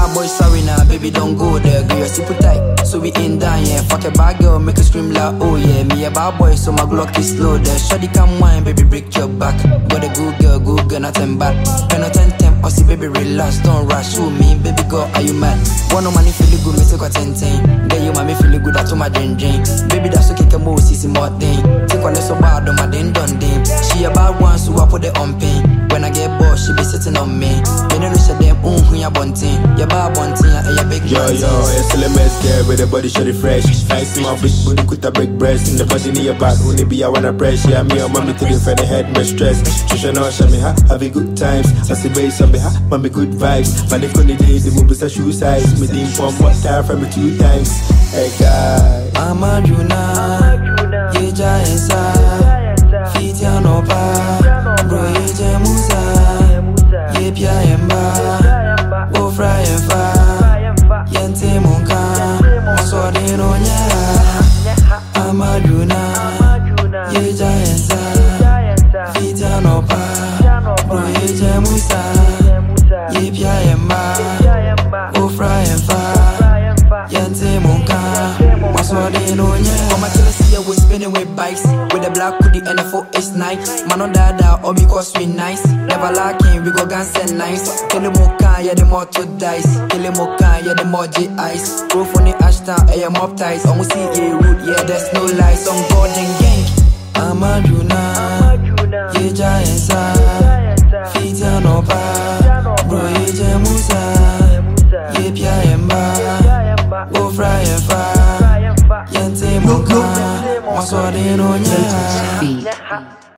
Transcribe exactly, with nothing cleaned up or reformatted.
bad boy, sorry now, baby, don't go there. Girl, you're super tight, so we ain't done yet. Fuck a bad girl, make her scream like, oh yeah. Me a bad boy, so my Glock is slow there. Shawty come wine, baby, break your back. Got a good girl, good girl, nothing bad. Pen no ten ten, or see, baby, relax, don't rush. Show me, baby girl, are you mad? One no money feeling good, me take a ten ten. Then you mommy feeling good, I told my drain drain. Baby, that's okay, come on, see some more thing. Take one so bad, on my din done dim. She a bad one, so I put it on pain. When I get bored, she be sitting on me. Me no know them, um, who ya bunting. Ya bad bunting, ya ya big Yo, yo, S L M S there with the body shawty fresh. Nice in my big booty, could a big breast. In the body in your back, only be I wanna press. Yeah, me or mommy to the friend, head, my stress. Trisha no show me ha, have a good times. I see bass on me ha, mommy good vibes. Man, if on the days, the movies are shoe size. Me team pump, what tire from me two times. Hey, guy. I'm a Juna, ye jaensa. Feet ya no pa, bro ye je musa. Ye pia yemba, go fry and fa. Yente monka, so de no nya. I'm a Juna, ye jaensa. Feet ya no pa, bro ye je musa. Ye pia yemba, go fry and fa. Yente monka, so de no nya. Mama tell us here we spinning with bikes. With the black hoodie and the four is nice. Man on dada or because we nice. Never lacking, we go guns and nice. Kill him more can, yeah the more to dice. Kill him more can, yeah the more J ice. Grow from the Ashton, I am up ties. Almost see a root, yeah there's no lies. On golden gang. I'm a Juna, ye jaensa. Feet ya no pa, bro ye je musa. Ye pia yemba, go fry and fa. Yente monka, maswade no nya.